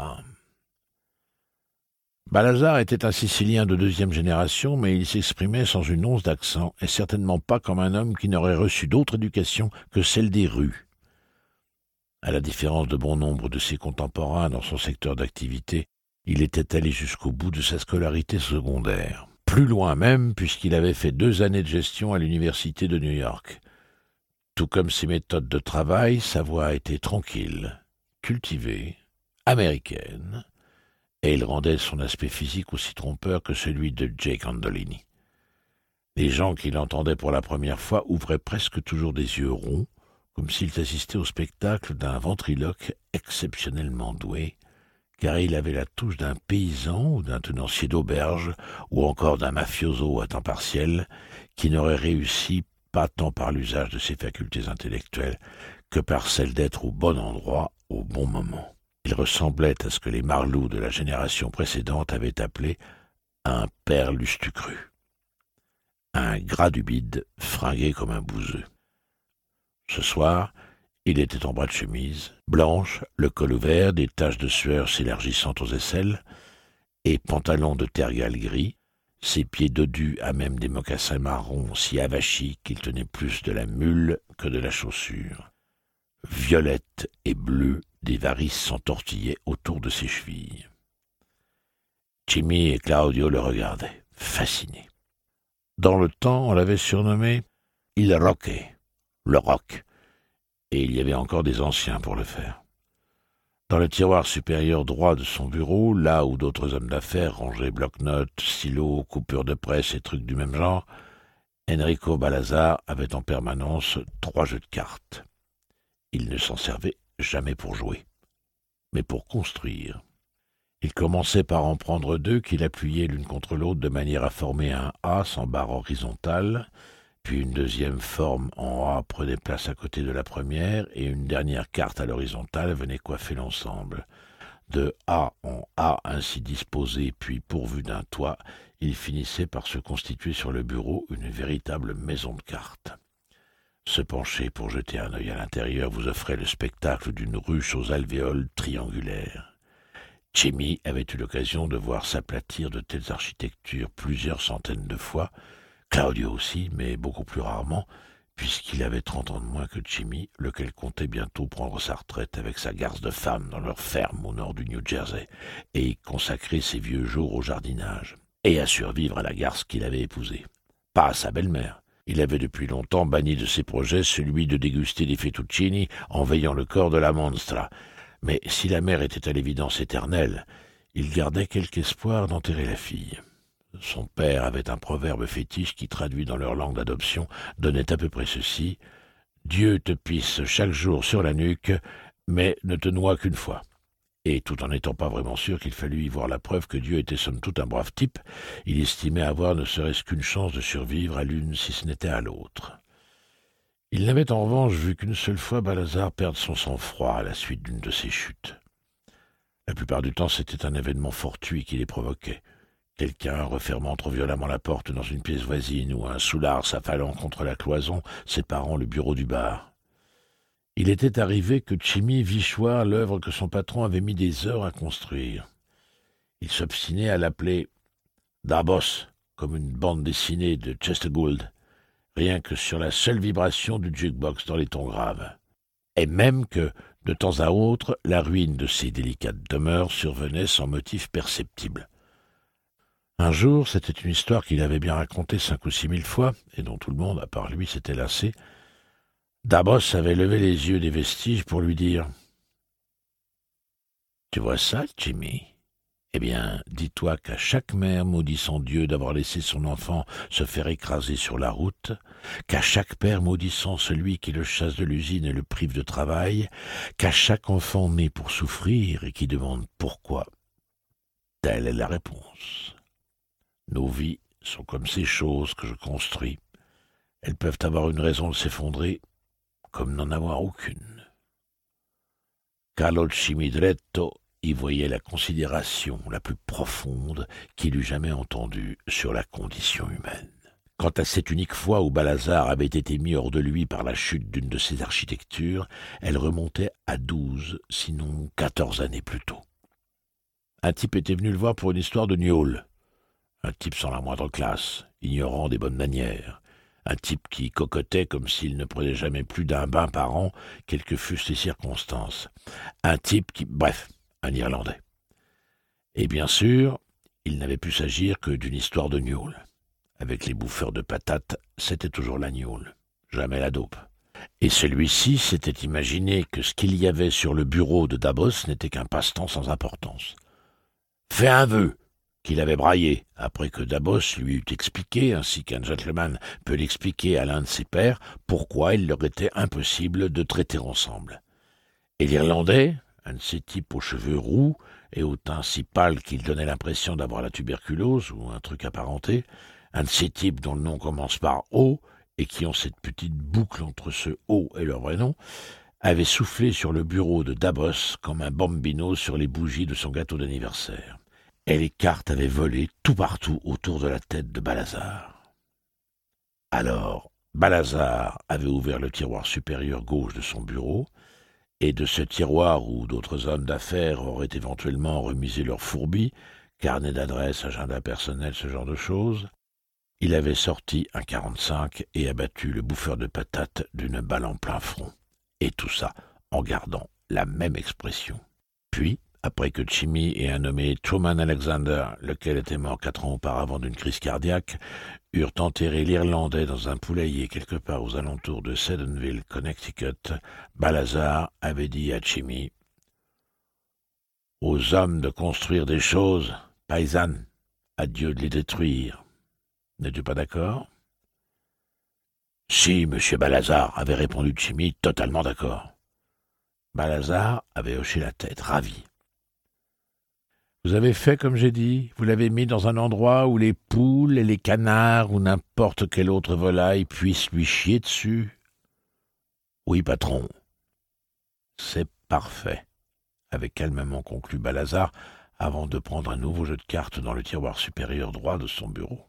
Balazar était un Sicilien de 2e génération, mais il s'exprimait sans une once d'accent, et certainement pas comme un homme qui n'aurait reçu d'autre éducation que celle des rues. À la différence de bon nombre de ses contemporains dans son secteur d'activité, il était allé jusqu'au bout de sa scolarité secondaire. Plus loin même, puisqu'il avait fait 2 années de gestion à l'université de New York. Tout comme ses méthodes de travail, sa voix était tranquille, cultivée, américaine, et il rendait son aspect physique aussi trompeur que celui de Jake Andolini. Les gens qui l'entendaient pour la première fois ouvraient presque toujours des yeux ronds, comme s'ils assistaient au spectacle d'un ventriloque exceptionnellement doué, car il avait la touche d'un paysan ou d'un tenancier d'auberge, ou encore d'un mafioso à temps partiel, qui n'aurait réussi pas tant par l'usage de ses facultés intellectuelles que par celle d'être au bon endroit au bon moment. Il ressemblait à ce que les marlous de la génération précédente avaient appelé un père lustucru. Un gras du bide, fringué comme un bouseux. Ce soir, il était en bras de chemise, blanche, le col ouvert, des taches de sueur s'élargissant aux aisselles, et pantalon de tergal gris, ses pieds dodus à même des mocassins marrons si avachis qu'ils tenaient plus de la mule que de la chaussure. Violettes et bleues, des varices s'entortillaient autour de ses chevilles. Jimmy et Claudio le regardaient, fascinés. Dans le temps, on l'avait surnommé « Il Roque », le rock, et il y avait encore des anciens pour le faire. Dans le tiroir supérieur droit de son bureau, là où d'autres hommes d'affaires rangeaient bloc-notes, stylos, coupures de presse et trucs du même genre, Enrico Balazar avait en permanence 3 jeux de cartes. Il ne s'en servait jamais pour jouer, mais pour construire. Il commençait par en prendre 2 qu'il appuyait l'une contre l'autre de manière à former un A sans barre horizontale, puis une deuxième forme en A prenait place à côté de la première, et une dernière carte à l'horizontale venait coiffer l'ensemble. De A en A ainsi disposé, puis pourvu d'un toit, il finissait par se constituer sur le bureau une véritable maison de cartes. Se pencher pour jeter un œil à l'intérieur vous offrait le spectacle d'une ruche aux alvéoles triangulaires. Jimmy avait eu l'occasion de voir s'aplatir de telles architectures plusieurs centaines de fois, Claudio aussi, mais beaucoup plus rarement, puisqu'il avait 30 ans de moins que Jimmy, lequel comptait bientôt prendre sa retraite avec sa garce de femmes dans leur ferme au nord du New Jersey, et y consacrer ses vieux jours au jardinage, et à survivre à la garce qu'il avait épousée. Pas à sa belle-mère. Il avait depuis longtemps banni de ses projets celui de déguster des fettuccini en veillant le corps de la monstra, mais si la mère était à l'évidence éternelle, il gardait quelque espoir d'enterrer la fille. Son père avait un proverbe fétiche qui, traduit dans leur langue d'adoption, donnait à peu près ceci : « Dieu te pisse chaque jour sur la nuque, mais ne te noie qu'une fois. » Et tout en n'étant pas vraiment sûr qu'il fallût y voir la preuve que Dieu était somme toute un brave type, il estimait avoir ne serait-ce qu'une chance de survivre à l'une si ce n'était à l'autre. Il n'avait en revanche vu qu'une seule fois Balazar perdre son sang-froid à la suite d'une de ses chutes. La plupart du temps, c'était un événement fortuit qui les provoquait. Quelqu'un refermant trop violemment la porte dans une pièce voisine, ou un soulard s'affalant contre la cloison séparant le bureau du bar. Il était arrivé que Jimmy vit choir l'œuvre que son patron avait mis des heures à construire. Il s'obstinait à l'appeler « Dabos », comme une bande dessinée de Chester Gould, rien que sur la seule vibration du jukebox dans les tons graves. Et même que, de temps à autre, la ruine de ces délicates demeures survenait sans motif perceptible. Un jour, c'était une histoire qu'il avait bien racontée 5 ou 6 000 fois, et dont tout le monde, à part lui, s'était lassé. Dabos avait levé les yeux des vestiges pour lui dire « Tu vois ça, Jimmy ? Eh bien, dis-toi qu'à chaque mère maudissant Dieu d'avoir laissé son enfant se faire écraser sur la route, qu'à chaque père maudissant celui qui le chasse de l'usine et le prive de travail, qu'à chaque enfant né pour souffrir et qui demande pourquoi, telle est la réponse. Nos vies sont comme ces choses que je construis. Elles peuvent avoir une raison de s'effondrer, comme n'en avoir aucune. » Carlo Cimidretto y voyait la considération la plus profonde qu'il eût jamais entendue sur la condition humaine. Quant à cette unique fois où Balazar avait été mis hors de lui par la chute d'une de ses architectures, elle remontait à 12, sinon 14 années plus tôt. Un type était venu le voir pour une histoire de gnôle. Un type sans la moindre classe, ignorant des bonnes manières. Un type qui cocotait comme s'il ne prenait jamais plus d'un bain par an, quelles que fussent les circonstances. Un type qui... Bref, un Irlandais. Et bien sûr, il n'avait pu s'agir que d'une histoire de gnôle. Avec les bouffeurs de patates, c'était toujours la gnôle, jamais la dope. Et celui-ci s'était imaginé que ce qu'il y avait sur le bureau de Dabos n'était qu'un passe-temps sans importance. Fait un vœu qu'il avait braillé, après que Dabos lui eut expliqué, ainsi qu'un gentleman peut l'expliquer à l'un de ses pairs, pourquoi il leur était impossible de traiter ensemble. Et l'Irlandais, un de ces types aux cheveux roux et au teint si pâle qu'il donnait l'impression d'avoir la tuberculose ou un truc apparenté, un de ces types dont le nom commence par O et qui ont cette petite boucle entre ce O et leur vrai nom, avait soufflé sur le bureau de Dabos comme un bambino sur les bougies de son gâteau d'anniversaire. Et les cartes avaient volé tout partout autour de la tête de Balazar. Alors, Balazar avait ouvert le tiroir supérieur gauche de son bureau, et de ce tiroir où d'autres hommes d'affaires auraient éventuellement remisé leur fourbi, carnet d'adresse, agenda personnel, ce genre de choses, il avait sorti un 45 et abattu le bouffeur de patates d'une balle en plein front. Et tout ça en gardant la même expression. Puis, après que Jimmy et un nommé Truman Alexander, lequel était mort 4 ans auparavant d'une crise cardiaque, eurent enterré l'Irlandais dans un poulailler quelque part aux alentours de Seddonville, Connecticut, Balazar avait dit à Jimmy « Aux hommes de construire des choses, paysannes, à Dieu de les détruire. N'es-tu pas d'accord ?» « Si, monsieur Balazar, avait répondu Jimmy, totalement d'accord. » Balazar avait hoché la tête, ravi. « Vous avez fait comme j'ai dit, vous l'avez mis dans un endroit où les poules et les canards ou n'importe quelle autre volaille puissent lui chier dessus. »« Oui, patron. »« C'est parfait, » avait calmement conclu Balazar avant de prendre un nouveau jeu de cartes dans le tiroir supérieur droit de son bureau.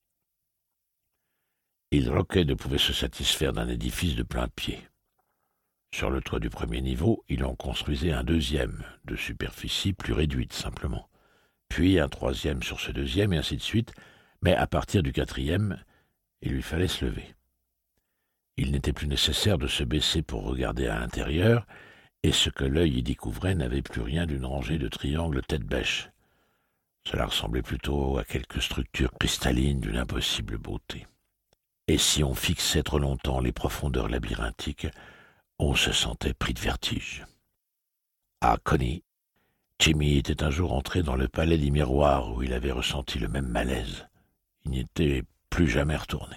Il Rockhead pouvait se satisfaire d'un édifice de plein pied. Sur le toit du premier niveau, il en construisait un deuxième, de superficie plus réduite simplement, puis un troisième sur ce deuxième, et ainsi de suite, mais à partir du quatrième, il lui fallait se lever. Il n'était plus nécessaire de se baisser pour regarder à l'intérieur, et ce que l'œil y découvrait n'avait plus rien d'une rangée de triangles tête-bêche. Cela ressemblait plutôt à quelque structure cristalline d'une impossible beauté. Et si on fixait trop longtemps les profondeurs labyrinthiques, on se sentait pris de vertige. À Connie, Jimmy était un jour entré dans le palais des miroirs où il avait ressenti le même malaise. Il n'y était plus jamais retourné.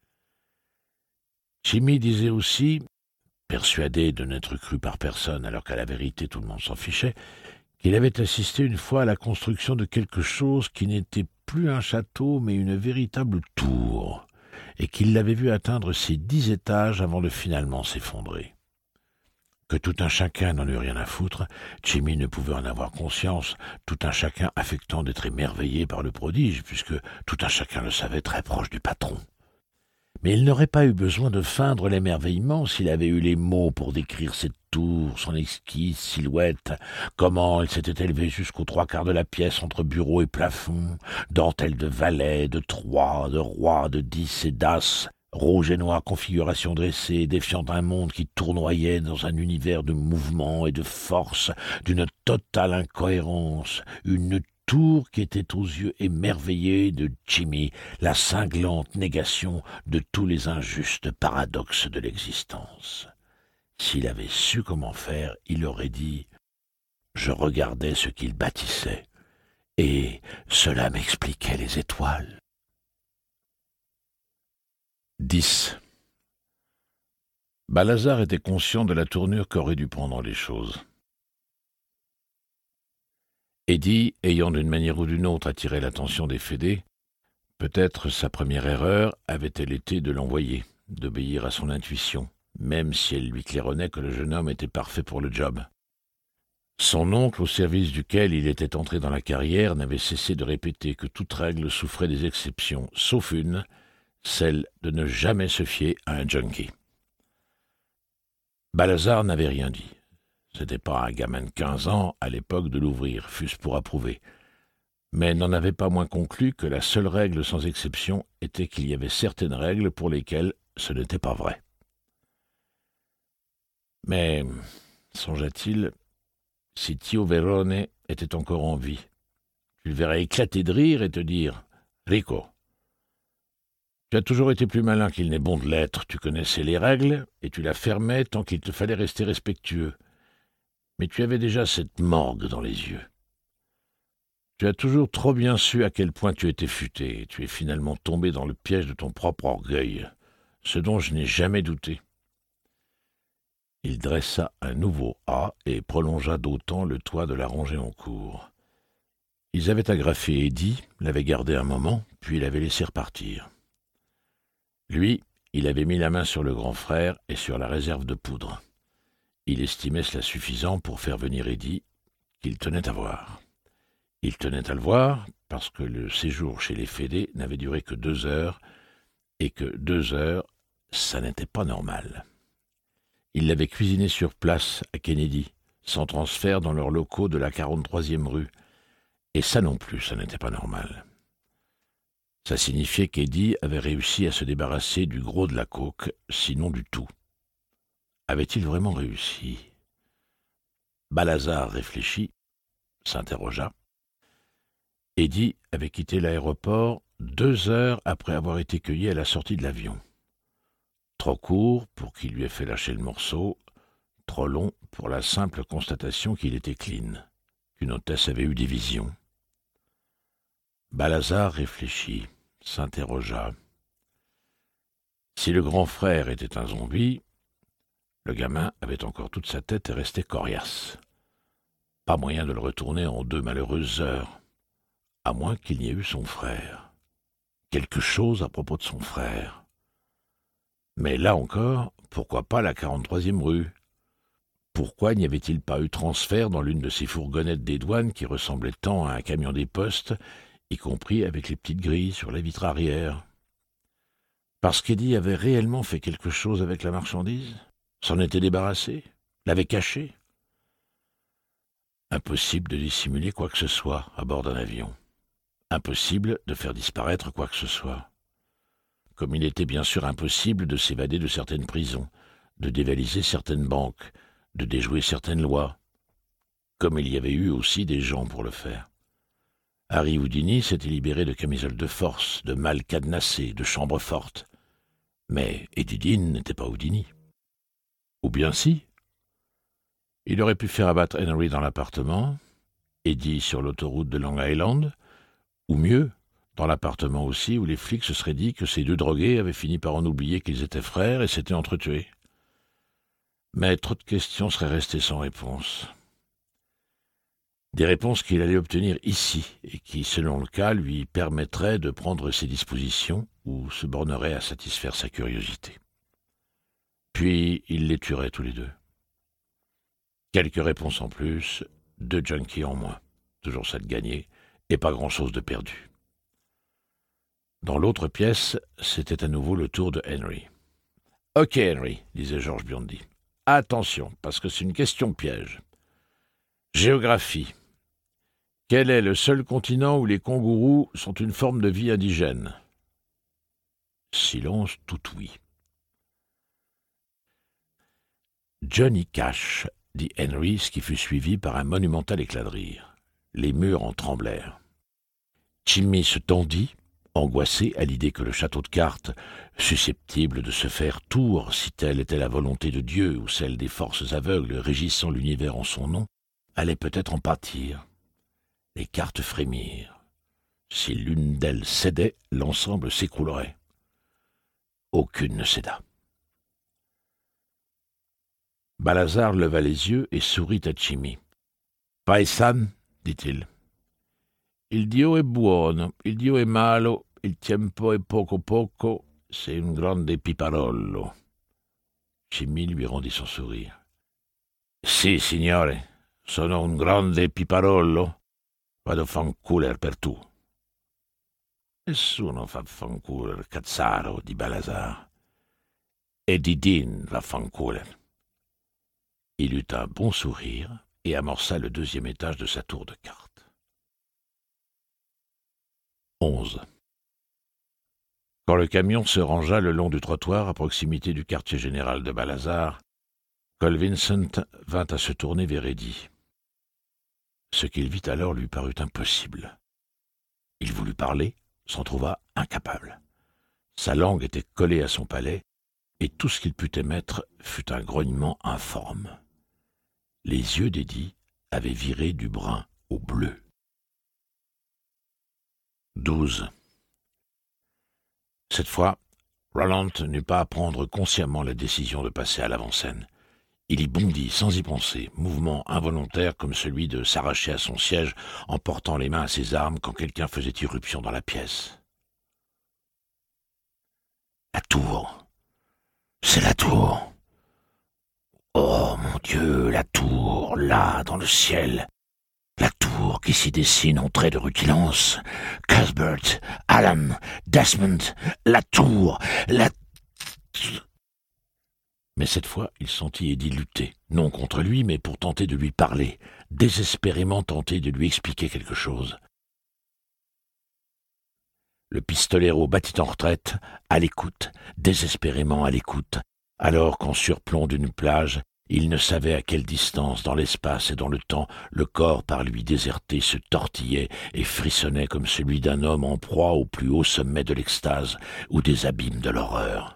Jimmy disait aussi, persuadé de n'être cru par personne alors qu'à la vérité tout le monde s'en fichait, qu'il avait assisté une fois à la construction de quelque chose qui n'était plus un château mais une véritable tour, et qu'il l'avait vu atteindre ses 10 étages avant de finalement s'effondrer. Que tout un chacun n'en eût rien à foutre, Jimmy ne pouvait en avoir conscience, tout un chacun affectant d'être émerveillé par le prodige, puisque tout un chacun le savait très proche du patron. Mais il n'aurait pas eu besoin de feindre l'émerveillement s'il avait eu les mots pour décrire cette tour, son exquise silhouette, comment elle s'était élevée jusqu'aux 3/4 de la pièce entre bureau et plafond, dentelle de valets, de trois, de rois, de 10 et d'as, rouge et noir configuration dressée, défiant d'un monde qui tournoyait dans un univers de mouvement et de force, d'une totale incohérence, une tour qui était aux yeux émerveillés de Jimmy, la cinglante négation de tous les injustes paradoxes de l'existence. S'il avait su comment faire, il aurait dit « Je regardais ce qu'il bâtissait, et cela m'expliquait les étoiles. » 10. Balazar était conscient de la tournure qu'auraient dû prendre les choses. Eddie, ayant d'une manière ou d'une autre attiré l'attention des fédés, peut-être sa première erreur avait-elle été de l'envoyer, d'obéir à son intuition, même si elle lui claironnait que le jeune homme était parfait pour le job. Son oncle, au service duquel il était entré dans la carrière, n'avait cessé de répéter que toute règle souffrait des exceptions, sauf une, celle de ne jamais se fier à un junkie. Balazar n'avait rien dit. C'était pas un gamin de 15 ans à l'époque de l'ouvrir, fût-ce pour approuver. Mais n'en avait pas moins conclu que la seule règle sans exception était qu'il y avait certaines règles pour lesquelles ce n'était pas vrai. Mais, songea-t-il, si Tio Verone était encore en vie, tu le verrais éclater de rire et te dire « Rico, Tu as toujours été plus malin qu'il n'est bon de l'être. Tu connaissais les règles, et tu la fermais tant qu'il te fallait rester respectueux. Mais tu avais déjà cette morgue dans les yeux. Tu as toujours trop bien su à quel point tu étais futé, et tu es finalement tombé dans le piège de ton propre orgueil, ce dont je n'ai jamais douté. Il dressa un nouveau A et prolongea d'autant le toit de la rangée en cours. Ils avaient agrafé Eddie, l'avaient gardé un moment, puis l'avaient laissé repartir. Lui, il avait mis la main sur le grand frère et sur la réserve de poudre. Il estimait cela suffisant pour faire venir Eddie, qu'il tenait à voir. Il tenait à le voir parce que le séjour chez les Fédés n'avait duré que 2 heures, et que 2 heures, ça n'était pas normal. Il l'avait cuisiné sur place, à Kennedy, sans transfert dans leurs locaux de la 43e rue. Et ça non plus, ça n'était pas normal. Ça signifiait qu'Eddie avait réussi à se débarrasser du gros de la coke, sinon du tout. Avait-il vraiment réussi? Balazar réfléchit, s'interrogea. Eddie avait quitté l'aéroport 2 heures après avoir été cueilli à la sortie de l'avion. Trop court pour qu'il lui ait fait lâcher le morceau, trop long pour la simple constatation qu'il était clean, qu'une hôtesse avait eu des visions. Balazar réfléchit, s'interrogea. Si le grand frère était un zombie, le gamin avait encore toute sa tête et restait coriace. Pas moyen de le retourner en 2 malheureuses heures, à moins qu'il n'y ait eu son frère. Quelque chose à propos de son frère. Mais là encore, pourquoi pas la 43e rue? Pourquoi n'y avait-il pas eu transfert dans l'une de ces fourgonnettes des douanes qui ressemblaient tant à un camion des postes, y compris avec les petites grilles sur la vitre arrière? Parce qu'Eddie avait réellement fait quelque chose avec la marchandise? S'en était débarrassé? L'avait cachée? Impossible de dissimuler quoi que ce soit à bord d'un avion. Impossible de faire disparaître quoi que ce soit. Comme il était bien sûr impossible de s'évader de certaines prisons, de dévaliser certaines banques, de déjouer certaines lois, comme il y avait eu aussi des gens pour le faire. Harry Houdini s'était libéré de camisoles de force, de malles cadenassées, de chambres fortes. Mais Eddie Dean n'était pas Houdini. Ou bien si. Il aurait pu faire abattre Henry dans l'appartement, Eddie sur l'autoroute de Long Island, ou mieux, dans l'appartement aussi où les flics se seraient dit que ces 2 drogués avaient fini par en oublier qu'ils étaient frères et s'étaient entretués. Mais trop de questions seraient restées sans réponse. Des réponses qu'il allait obtenir ici et qui, selon le cas, lui permettraient de prendre ses dispositions ou se borneraient à satisfaire sa curiosité. Puis il les tuerait tous les 2. Quelques réponses en plus, 2 junkies en moins. Toujours ça de gagné et pas grand-chose de perdu. Dans l'autre pièce, c'était à nouveau le tour de Henry. « Ok, Henry, disait George Biondi. Attention, parce que c'est une question piège. Géographie. Quel est le seul continent où les kangourous sont une forme de vie indigène? » Silence, tout oui. « Johnny Cash, dit Henry, ce qui fut suivi par un monumental éclat de rire. Les murs en tremblèrent. Jimmy se tendit, angoissé à l'idée que le château de cartes, susceptible de se faire tour si telle était la volonté de Dieu ou celle des forces aveugles régissant l'univers en son nom, allait peut-être en pâtir. Les cartes frémirent. Si l'une d'elles cédait, l'ensemble s'écroulerait. Aucune ne céda. Balazar leva les yeux et sourit à Jimmy. « Paisan, dit-il. Il Dio è buono, il Dio è malo, il tempo è poco poco, c'est un grande piparollo. » Jimmy lui rendit son sourire. « Si, signore, sono un grande piparollo. Vado fanculer per tu. » « Nessuno fa fanculer, cazzaro, dit Balazar. Eddie Dean va fanculer. » Il eut un bon sourire et amorça le 2e étage de sa tour de cartes. 11. Quand le camion se rangea le long du trottoir à proximité du quartier général de Balazar, Col Vincent vint à se tourner vers Eddie. Ce qu'il vit alors lui parut impossible. Il voulut parler, s'en trouva incapable. Sa langue était collée à son palais, et tout ce qu'il put émettre fut un grognement informe. Les yeux d'Eddie avaient viré du brun au bleu. 12. Cette fois, Roland n'eut pas à prendre consciemment la décision de passer à l'avant-scène. Il y bondit sans y penser, mouvement involontaire comme celui de s'arracher à son siège en portant les mains à ses armes quand quelqu'un faisait irruption dans la pièce. La tour. C'est la tour. Oh mon Dieu, la tour, là, dans le ciel. La tour qui s'y dessine en traits de rutilance. Cuthbert, Alan, Desmond, la tour, Mais cette fois, il sentit Eddie lutter, non contre lui, mais pour tenter de lui parler, désespérément tenter de lui expliquer quelque chose. Le pistolero battit en retraite, à l'écoute, désespérément à l'écoute, alors qu'en surplomb d'une plage, il ne savait à quelle distance, dans l'espace et dans le temps, le corps par lui déserté se tortillait et frissonnait comme celui d'un homme en proie au plus haut sommet de l'extase ou des abîmes de l'horreur.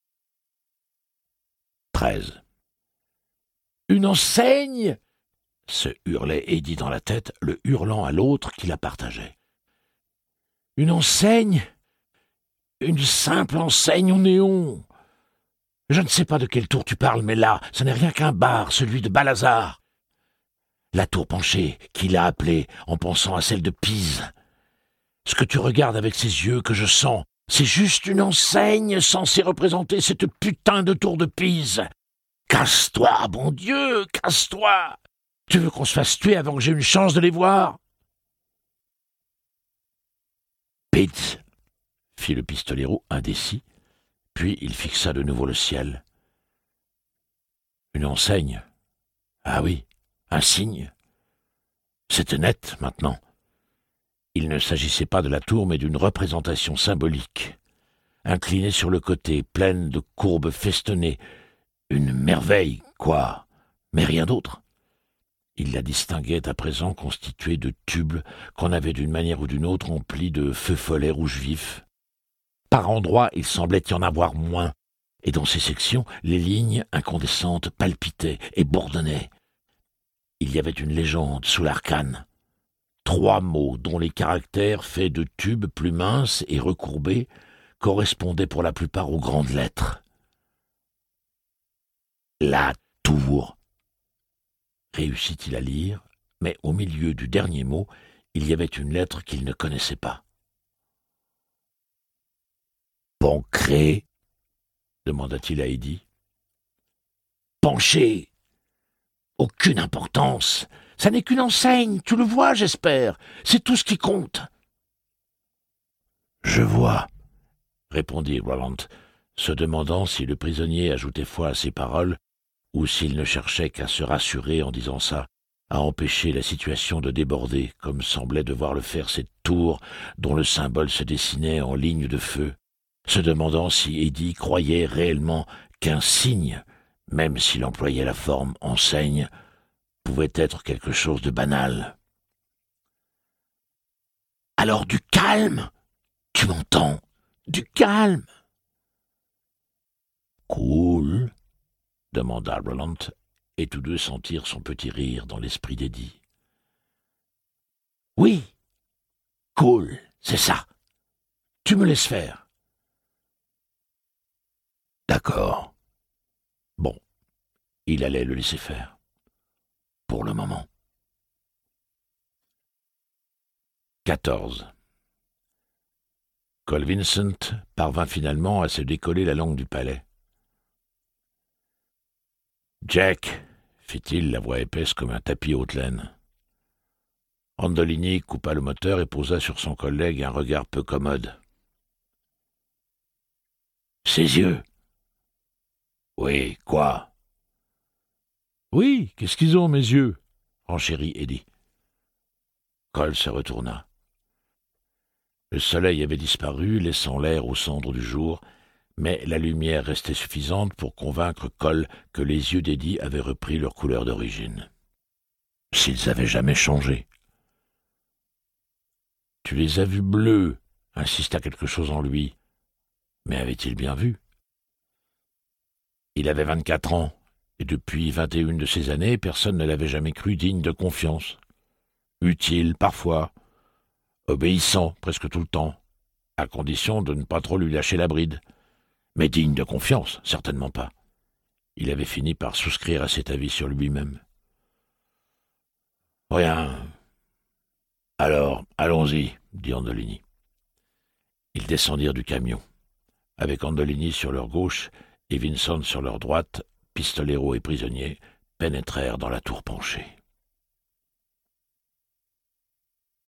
13. Une enseigne se hurlait Eddie dans la tête, le hurlant à l'autre qui la partageait. Une enseigne, une simple enseigne au néon. Je ne sais pas de quelle tour tu parles, mais là, ce n'est rien qu'un bar, celui de Balazar. La tour penchée, qu'il a appelée en pensant à celle de Pise. Ce que tu regardes avec ces yeux que je sens, c'est juste une enseigne censée représenter cette putain de tour de Pise. Casse-toi, bon Dieu, casse-toi. Tu veux qu'on se fasse tuer avant que j'aie une chance de les voir? Pete, fit le pistolero indécis, puis il fixa de nouveau le ciel. Une enseigne. Ah oui, un signe. C'était net, maintenant. Il ne s'agissait pas de la tour, mais d'une représentation symbolique. Inclinée sur le côté, pleine de courbes festonnées. Une merveille, quoi, mais rien d'autre. Il la distinguait à présent constituée de tubes qu'on avait d'une manière ou d'une autre emplis de feux follets rouge vif. Par endroits, il semblait y en avoir moins, et dans ces sections, les lignes incandescentes palpitaient et bourdonnaient. Il y avait une légende sous l'arcane. 3 mots dont les caractères faits de tubes plus minces et recourbés correspondaient pour la plupart aux grandes lettres. La tour. Réussit-il à lire, mais au milieu du dernier mot, il y avait une lettre qu'il ne connaissait pas. Pancré, demanda-t-il à Eddie. Penché. Aucune importance. Ça n'est qu'une enseigne, tu le vois, j'espère. C'est tout ce qui compte. Je vois, répondit Roland, se demandant si le prisonnier ajoutait foi à ses paroles ou s'il ne cherchait qu'à se rassurer en disant ça, à empêcher la situation de déborder, comme semblait devoir le faire cette tour dont le symbole se dessinait en ligne de feu, se demandant si Eddie croyait réellement qu'un signe, même s'il employait la forme enseigne, pouvait être quelque chose de banal. Alors du calme, tu m'entends? Du calme. Cool, demanda Roland, et tous deux sentirent son petit rire dans l'esprit d'Eddie. Oui, cool, c'est ça. Tu me laisses faire. D'accord. Bon, il allait le laisser faire. Pour le moment. 14. Cole Vincent parvint finalement à se décoller la langue du palais. « Jack !» fit-il, la voix épaisse comme un tapis haute laine. Andolini coupa le moteur et posa sur son collègue un regard peu commode. « Ses yeux !»« Oui, quoi ?»« Oui, qu'est-ce qu'ils ont, mes yeux ?» renchérit Eddie. Cole se retourna. Le soleil avait disparu, laissant l'air aux cendres du jour, mais la lumière restait suffisante pour convaincre Cole que les yeux d'Eddie avaient repris leur couleur d'origine. S'ils avaient jamais changé. « Tu les as vus bleus », insista quelque chose en lui. Mais avait-il bien vu? Il avait 24 ans, et depuis 21 de ces années, personne ne l'avait jamais cru digne de confiance. Utile, parfois, obéissant presque tout le temps, à condition de ne pas trop lui lâcher la bride. Mais digne de confiance, certainement pas. Il avait fini par souscrire à cet avis sur lui-même. Rien. Alors, allons-y, dit Andolini. Ils descendirent du camion. Avec Andolini sur leur gauche et Vincent sur leur droite, pistolero et prisonnier pénétrèrent dans la tour penchée.